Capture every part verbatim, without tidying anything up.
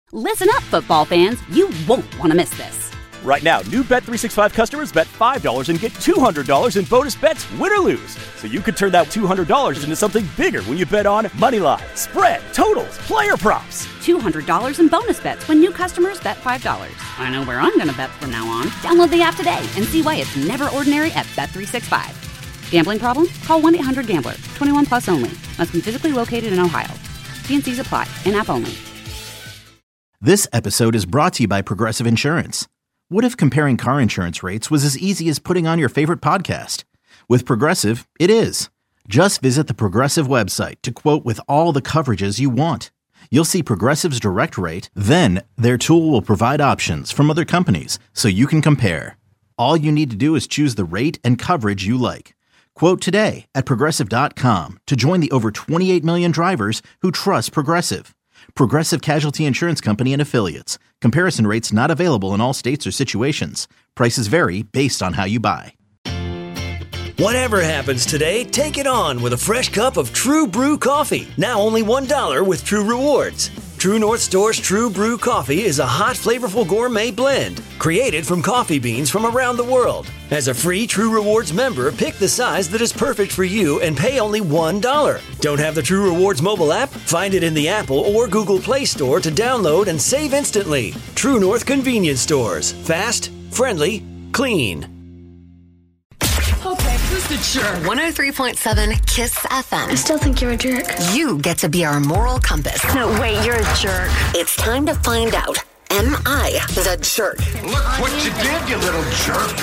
Listen up, football fans. You won't want to miss this. Right now, new Bet three sixty-five customers bet five dollars and get two hundred dollars in bonus bets, win or lose. So you could turn that two hundred dollars into something bigger when you bet on money line, spread, totals, player props. two hundred dollars in bonus bets when new customers bet five dollars. I know where I'm going to bet from now on. Download the app today and see why it's never ordinary at Bet three sixty-five. Gambling problem? Call one eight hundred gambler. twenty-one plus only. Must be physically located in Ohio. T and C's apply. In-app only. This episode is brought to you by Progressive Insurance. What if comparing car insurance rates was as easy as putting on your favorite podcast? With Progressive, it is. Just visit the Progressive website to quote with all the coverages you want. You'll see Progressive's direct rate, then their tool will provide options from other companies so you can compare. All you need to do is choose the rate and coverage you like. Quote today at Progressive dot com to join the over twenty-eight million drivers who trust Progressive. Progressive Casualty Insurance Company and Affiliates. Comparison rates not available in all states or situations. Prices vary based on how you buy. Whatever happens today, take it on with a fresh cup of True Brew coffee. Now only one dollar with True Rewards. True North Store's True Brew coffee is a hot, flavorful gourmet blend created from coffee beans from around the world. As a free True Rewards member, pick the size that is perfect for you and pay only one dollar. Don't have the True Rewards mobile app? Find it in the Apple or Google Play Store to download and save instantly. True North Convenience Stores. Fast, friendly, clean. Okay, who's the jerk? one oh three point seven KISS F M. I still think you're a jerk. You get to be our moral compass. No, wait, you're a jerk. It's time to find out. Am I the jerk? Look what you did, you little jerk.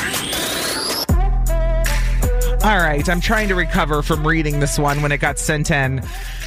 All right, I'm trying to recover from reading this one when it got sent in.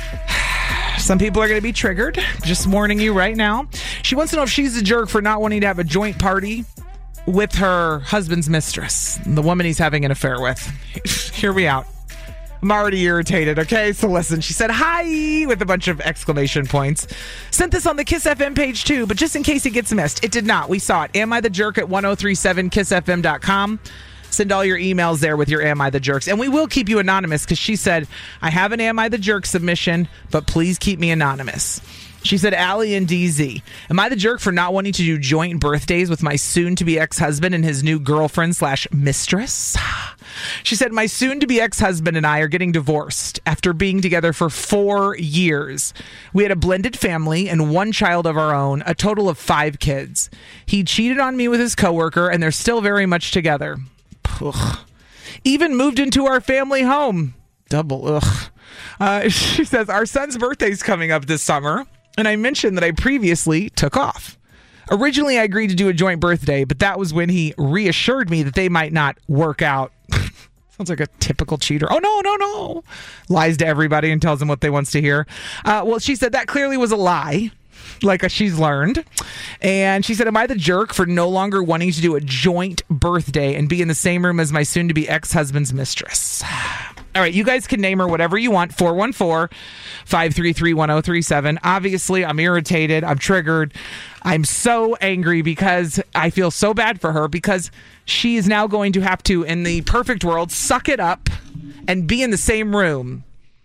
Some people are going to be triggered. Just warning you right now. She wants to know if she's a jerk for not wanting to have a joint party with her husband's mistress, the woman he's having an affair with. Hear me out. I'm already irritated, okay? So listen, she said, hi, with a bunch of exclamation points. Sent this on the KISS F M page too, but just in case it gets missed, it did not. We saw it. Am I the jerk at ten thirty-seven kiss f m dot com. Send all your emails there with your Am I the Jerks. And we will keep you anonymous because she said, I have an Am I the Jerk submission, but please keep me anonymous. She said, Allie and D Z, am I the jerk for not wanting to do joint birthdays with my soon-to-be ex-husband and his new girlfriend slash mistress? She said, my soon-to-be ex-husband and I are getting divorced after being together for four years. We had a blended family and one child of our own, a total of five kids. He cheated on me with his coworker, and they're still very much together. Ugh. Even moved into our family home. Double ugh. Uh, she says, our son's birthday's coming up this summer. And I mentioned that I previously took off. Originally, I agreed to do a joint birthday, but that was when he reassured me that they might not work out. Sounds like a typical cheater. Oh, no, no, no. Lies to everybody and tells them what they wants to hear. Uh, well, she said that clearly was a lie, like she's learned. And she said, am I the jerk for no longer wanting to do a joint birthday and be in the same room as my soon-to-be ex-husband's mistress? All right, you guys can name her whatever you want. four one four, five three three, one oh three seven. Obviously, I'm irritated. I'm triggered. I'm so angry because I feel so bad for her because she is now going to have to, in the perfect world, suck it up and be in the same room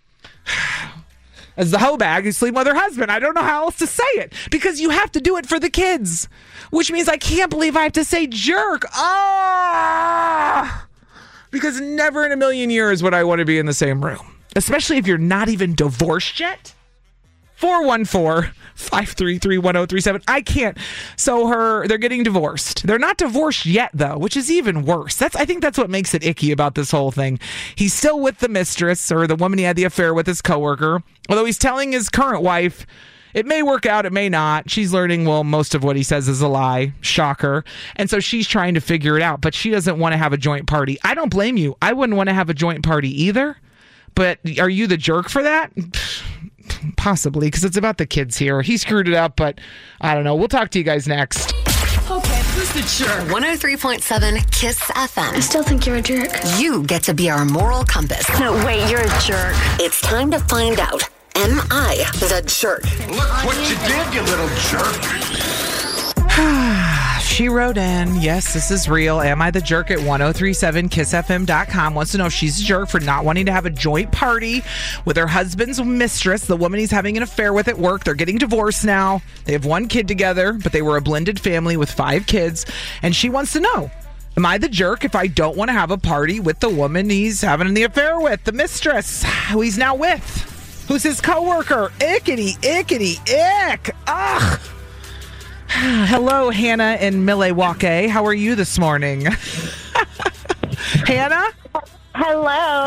as the hoe bag who's sleeping with her husband. I don't know how else to say it because you have to do it for the kids, which means I can't believe I have to say jerk. Ah! Because never in a million years would I want to be in the same room. Especially if you're not even divorced yet. four one four, five three three, one oh three seven. I can't. So her, they're getting divorced. They're not divorced yet, though, which is even worse. That's I think that's what makes it icky about this whole thing. He's still with the mistress or the woman he had the affair with, his coworker. Although he's telling his current wife, it may work out, it may not. She's learning, well, most of what he says is a lie. Shocker. And so she's trying to figure it out, but she doesn't want to have a joint party. I don't blame you. I wouldn't want to have a joint party either. But are you the jerk for that? Possibly, because it's about the kids here. He screwed it up, but I don't know. We'll talk to you guys next. Okay, who's the jerk? one oh three point seven KISS F M. I still think you're a jerk. You get to be our moral compass. No, wait, you're a jerk. It's time to find out. Am I the jerk? Look what you did, you little jerk. She wrote in, yes, this is real. Am I the jerk at ten thirty-seven kiss f m dot com? Wants to know if she's a jerk for not wanting to have a joint party with her husband's mistress, the woman he's having an affair with at work. They're getting divorced now. They have one kid together, but they were a blended family with five kids. And she wants to know, am I the jerk if I don't want to have a party with the woman he's having the affair with, the mistress who he's now with, who's his coworker? Ickety, ickety, ick. Ugh. Hello, Hannah in Milwaukee. How are you this morning? Hannah? Hello.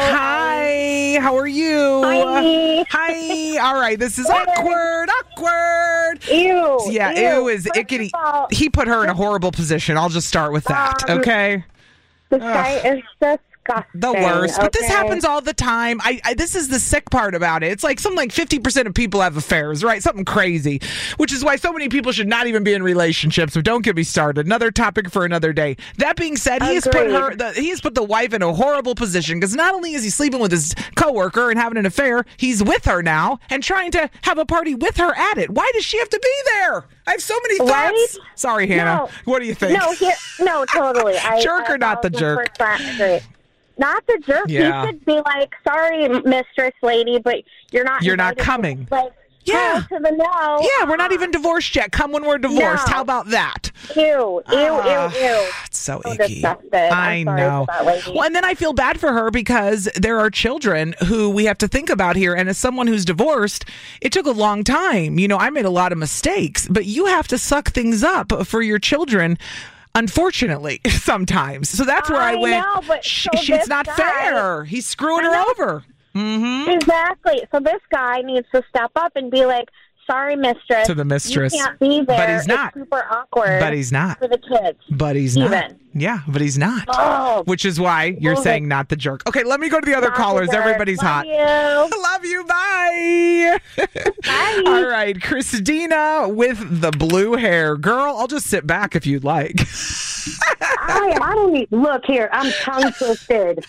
Hi. How are you? Hi. Hi. All right. This is awkward. Awkward. Ew. Yeah, ew, ew is First ickety. of all, He put her in a horrible position. I'll just start with that. Um, Okay. This guy is disgusting. The worst. But this okay? happens all the time. I, I This is the sick part about it. It's like something like fifty percent of people have affairs, right? Something crazy, which is why so many people should not even be in relationships. But don't get me started. Another topic for another day. That being said, he has put her, the, he has put the wife in a horrible position because not only is he sleeping with his coworker and having an affair, he's with her now and trying to have a party with her at it. Why does she have to be there? I have so many thoughts. Right? Sorry, Hannah. No. What do you think? No, he, no, totally. I, Jerk I or not the jerk? Agree. Not the jerk. Yeah. He should be like, sorry, mistress lady, but you're not. You're not invited coming. To, like, Yeah. to the no. Yeah, we're not even divorced yet. Come when we're divorced. No. How about that? Ew, ew, Uh, ew, ew. It's so, So icky. disgusted. I I'm sorry know. for that lady. Well, and then I feel bad for her because there are children who we have to think about here. And as someone who's divorced, it took a long time. You know, I made a lot of mistakes, but you have to suck things up for your children. Unfortunately, sometimes. So that's where I, I went. know, but Sh- so it's this not guy- fair. He's screwing I her know. over. Mm-hmm. Exactly. So this guy needs to step up and be like, sorry, mistress. To the mistress. You can't be there. But he's not. It's super awkward. But he's not. For the kids. But he's not. Even. Yeah, but he's not. Oh. Which is why you're Love saying it. not the jerk. Okay, let me go to the other Not the callers. jerk. Everybody's Love hot. you. Love you. Bye. Bye. All right, Christina with the blue hair. Girl, I'll just sit back if you'd like. I, I don't need. Look here. I'm tongue twisted.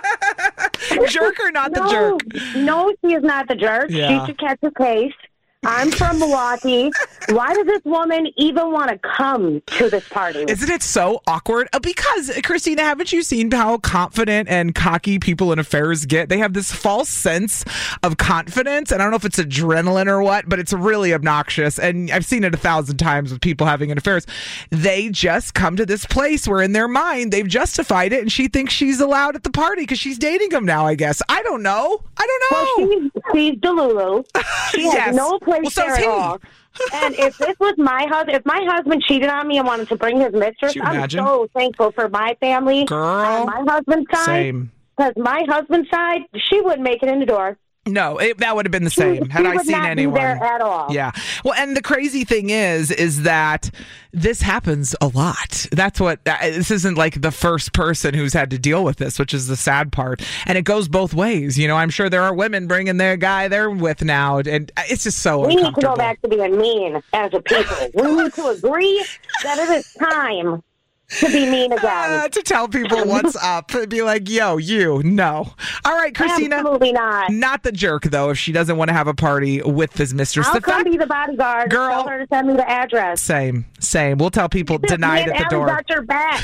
Jerk or not the no, jerk? No, she is not the jerk. Yeah. She should catch a case. I'm from Milwaukee. Why does this woman even want to come to this party? Isn't it so awkward? Uh, Because, Christina, haven't you seen how confident and cocky people in affairs get? They have this false sense of confidence, and I don't know if it's adrenaline or what, but it's really obnoxious, and I've seen it a thousand times with people having an affairs. They just come to this place where in their mind they've justified it, and she thinks she's allowed at the party because she's dating him now, I guess. I don't know. I don't know. Well, she's, she's Delulu. She has Yes. no place Well, so there is at he. all. And if this was my husband, if my husband cheated on me and wanted to bring his mistress, Could you I'm imagine? so thankful for my family. Girl. On my husband's side. Same. Because my husband's side, she wouldn't make it in the door. No, it, that would have been the same had she I would seen not anyone. Be there at all. Yeah. Well, and the crazy thing is, is that this happens a lot. That's what, uh, this isn't like the first person who's had to deal with this, which is the sad part. And it goes both ways. You know, I'm sure there are women bringing their guy they're with now, and it's just so We need to uncomfortable. go back to being mean as a people. We need to agree that it is time to be mean again. Uh, to tell people what's up. Be like, yo, you, no. All right, Christina. Absolutely not. Not the jerk, though, if she doesn't want to have a party with his mistress. I'll The come fact- be the bodyguard. Girl. Tell her to send me the address. Same, same. We'll tell people denied Me at and the Allie door. got your back.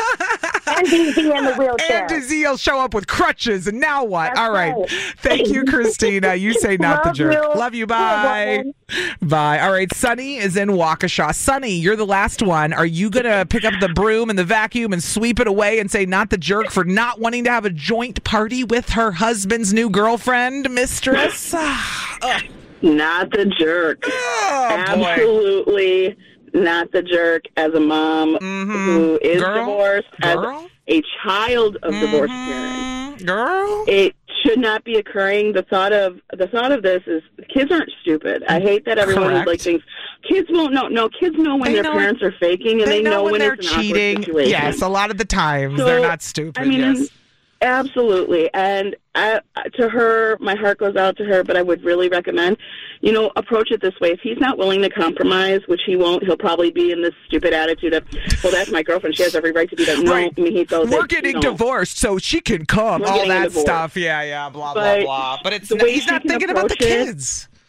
And D Z in the wheelchair. And Dizzy will show up with crutches, and now what? That's All right. right. Thank you, Christina. You say not the Love jerk. you. Love you. Bye. Bye. All right. Sunny is in Waukesha. Sunny, you're the last one. Are you going to pick up the broom and the vacuum and sweep it away and say not the jerk for not wanting to have a joint party with her husband's new girlfriend, mistress? Ugh. Not the jerk. Oh, boy. Absolutely not the jerk as a mom who is Girl? divorced, Girl? as a child of divorced parents. Girl? It should not be occurring. The thought of the thought of this is kids aren't stupid. I hate that everyone Correct. like thinks kids won't know. No, kids know when They their know parents are faking, and They, they, know, when, they're it's an awkward cheating. situation. Yes, a lot of the times So, they're not stupid. I mean, yes. absolutely. And I, to her, my heart goes out to her, but I would really recommend, you know, approach it this way. If he's not willing to compromise, which he won't, he'll probably be in this stupid attitude of, well, that's my girlfriend. She has every right to do that. No, Right. I mean, he goes, We're it, getting you know, divorced, so she can come. We're All getting that divorced. stuff. Yeah, yeah, blah, But blah, blah. But it's the no, way he's she not can thinking about the approach it- kids.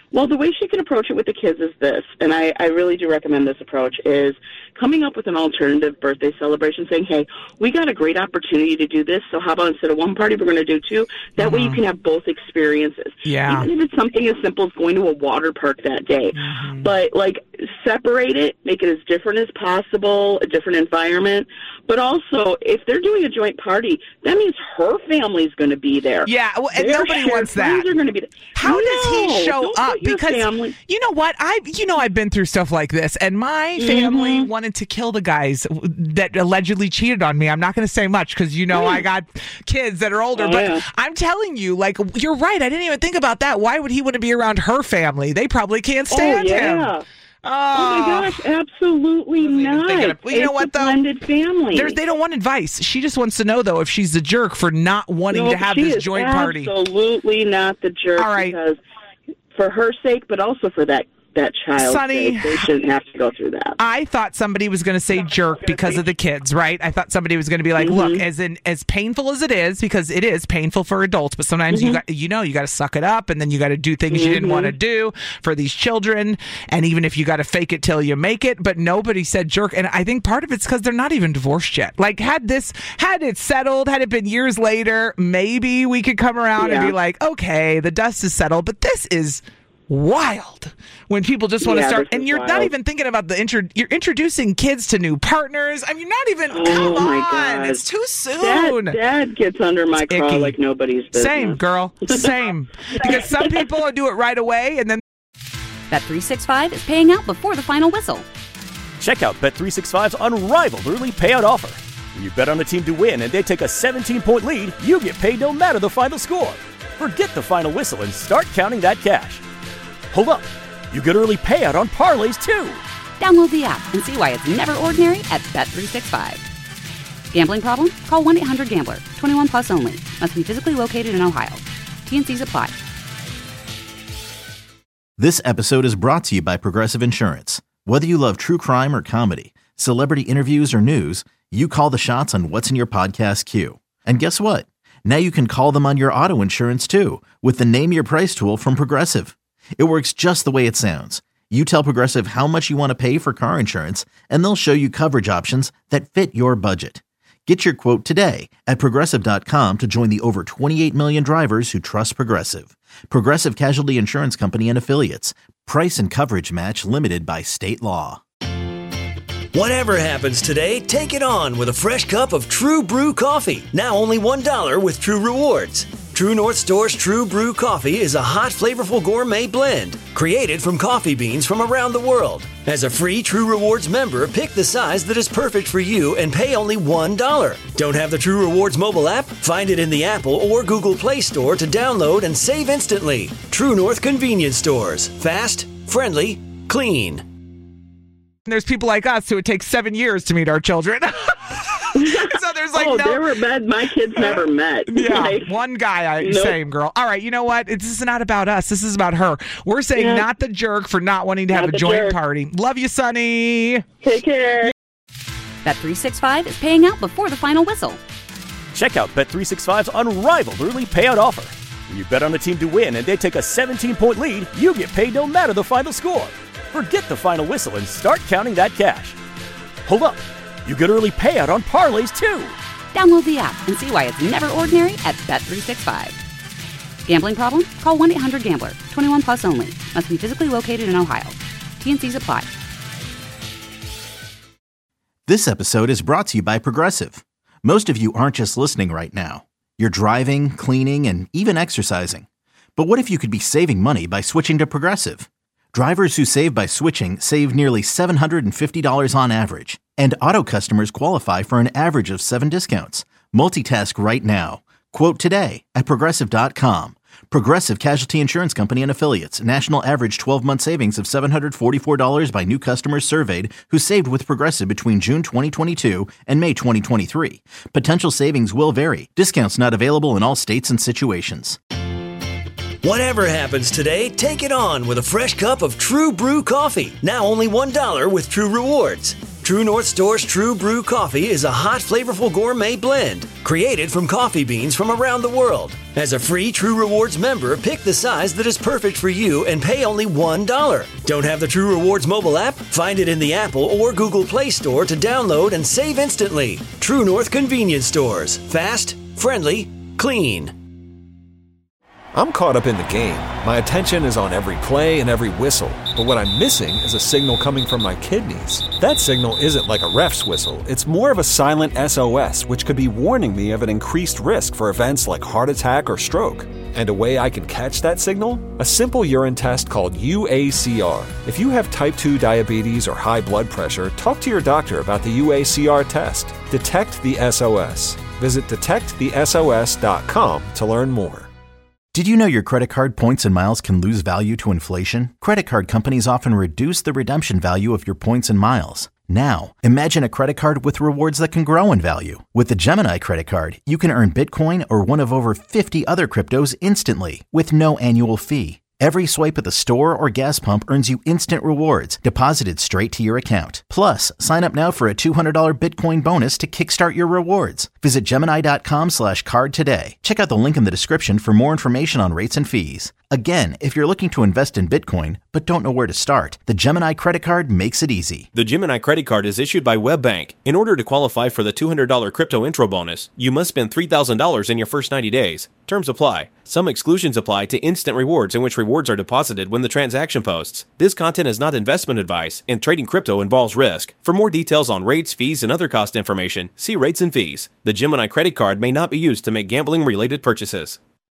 Well, the way she can approach it with the kids is this, and I, I really do recommend this approach, is coming up with an alternative birthday celebration, saying, hey, we got a great opportunity to do this, so how about instead of one party, we're going to do two? That mm-hmm. way you can have both experiences. Yeah. Even if it's something as simple as going to a water park that day. Mm-hmm. But, like, separate it, make it as different as possible, a different environment. But also, if they're doing a joint party, that means her family's going to be there. Yeah, well, and Their nobody wants that. Are going to be there. How no, does he show up? Because family. you know what, I you know I've been through stuff like this, and my family mm-hmm. wanted to kill the guys that allegedly cheated on me. I'm not going to say much because you know mm. I got kids that are older, oh, but yeah. I'm telling you, like, you're right. I didn't even think about that. Why would he want to be around her family? They probably can't stand oh, yeah. him. Oh, oh my gosh, absolutely not. Of, well, you it's know what, a though? blended family. There's, they don't want advice. She just wants to know, though, if she's the jerk for not wanting no, to have she this is joint party. Absolutely not the jerk. All right. Because for her sake, but also for that that child's Sonny, sake, they shouldn't have to go through that. I thought somebody was going to say jerk because of the kids, right? I thought somebody was going to be like, mm-hmm. look, as in as painful as it is, because it is painful for adults, but sometimes mm-hmm. you got you know you got to suck it up, and then you got to do things mm-hmm. you didn't want to do for these children, and even if you got to fake it till you make it. But nobody said jerk, and I think part of it's because they're not even divorced yet. Like, had this had it settled, had it been years later, maybe we could come around yeah. and be like, okay, the dust is settled. But this is wild when people just want to yeah, start, and you're wild. not even thinking about the intro. You're introducing kids to new partners. I mean, you're not even. Oh come my on, God. It's too soon. Dad, Dad gets under my It's craw icky. like nobody's business. Same, girl. Same. Because some people do it right away, and then Bet three sixty-five is paying out before the final whistle. Check out Bet three sixty-five's unrivaled early payout offer. When you bet on a team to win and they take a seventeen-point lead, you get paid no matter the final score. Forget the final whistle and start counting that cash. Hold up. You get early payout on parlays, too. Download the app and see why it's never ordinary at Bet three sixty-five. Gambling problem? Call one eight hundred gambler. twenty-one plus only. Must be physically located in Ohio. T N Cs apply. This episode is brought to you by Progressive Insurance. Whether you love true crime or comedy, celebrity interviews or news, you call the shots on what's in your podcast queue. And guess what? Now you can call them on your auto insurance, too, with the Name Your Price tool from Progressive. It works just the way it sounds. You tell Progressive how much you want to pay for car insurance, and they'll show you coverage options that fit your budget. Get your quote today at Progressive dot com to join the over twenty-eight million drivers who trust Progressive. Progressive Casualty Insurance Company and Affiliates. Price and coverage match limited by state law. Whatever happens today, take it on with a fresh cup of True Brew coffee. Now only one dollar with True Rewards. True North Store's True Brew coffee is a hot, flavorful gourmet blend created from coffee beans from around the world. As a free True Rewards member, pick the size that is perfect for you and pay only one dollar. Don't have the True Rewards mobile app? Find it in the Apple or Google Play Store to download and save instantly. True North Convenience Stores. Fast, friendly, clean. there's people like us who it takes seven years to meet our children. So there's like oh, no... they were met. My kids never met. Yeah, like, one guy, I, nope. same girl. All right, you know what? It's, this is not about us. This is about her. We're saying yeah. not the jerk for not wanting to not have a joint jerk. party. Love you, Sonny. Take care. Bet three sixty-five is paying out before the final whistle. Check out Bet three sixty-five's unrivaled early payout offer. When you bet on a team to win and they take a seventeen-point lead, you get paid no matter the final score. Forget the final whistle and start counting that cash. Hold up. You get early payout on parlays, too. Download the app and see why it's never ordinary at Bet three sixty-five. Gambling problem? Call one eight hundred gambler. twenty-one plus only. Must be physically located in Ohio. T N Cs apply. This episode is brought to you by Progressive. Most of you aren't just listening right now. You're driving, cleaning, and even exercising. But what if you could be saving money by switching to Progressive? Drivers who save by switching save nearly seven hundred fifty dollars on average. And auto customers qualify for an average of seven discounts. Multitask right now. Quote today at Progressive dot com. Progressive Casualty Insurance Company and Affiliates. National average twelve-month savings of seven hundred forty-four dollars by new customers surveyed who saved with Progressive between June twenty twenty-two and May twenty twenty-three. Potential savings will vary. Discounts not available in all states and situations. Whatever happens today, take it on with a fresh cup of True Brew coffee. Now only one dollar with True Rewards. True North Store's True Brew Coffee is a hot, flavorful gourmet blend created from coffee beans from around the world. As a free True Rewards member, pick the size that is perfect for you and pay only one dollar. Don't have the True Rewards mobile app? Find it in the Apple or Google Play Store to download and save instantly. True North Convenience Stores. Fast, friendly, clean. I'm caught up in the game. My attention is on every play and every whistle. But what I'm missing is a signal coming from my kidneys. That signal isn't like a ref's whistle. It's more of a silent S O S, which could be warning me of an increased risk for events like heart attack or stroke. And a way I can catch that signal? A simple urine test called U A C R. If you have type two diabetes or high blood pressure, talk to your doctor about the U A C R test. Detect the S O S. Visit detect the S O S dot com to learn more. Did you know your credit card points and miles can lose value to inflation? Credit card companies often reduce the redemption value of your points and miles. Now, imagine a credit card with rewards that can grow in value. With the Gemini credit card, you can earn Bitcoin or one of over fifty other cryptos instantly with no annual fee. Every swipe at the store or gas pump earns you instant rewards deposited straight to your account. Plus, sign up now for a two hundred dollars Bitcoin bonus to kickstart your rewards. Visit Gemini.com slash card today. Check out the link in the description for more information on rates and fees. Again, if you're looking to invest in Bitcoin but don't know where to start, the Gemini credit card makes it easy. The Gemini credit card is issued by WebBank. In order to qualify for the two hundred dollars crypto intro bonus, you must spend three thousand dollars in your first ninety days. Terms apply. Some exclusions apply to instant rewards in which rewards are deposited when the transaction posts. This content is not investment advice, and trading crypto involves risk. For more details on rates, fees, and other cost information, see rates and fees. The Gemini credit card may not be used to make gambling-related purchases.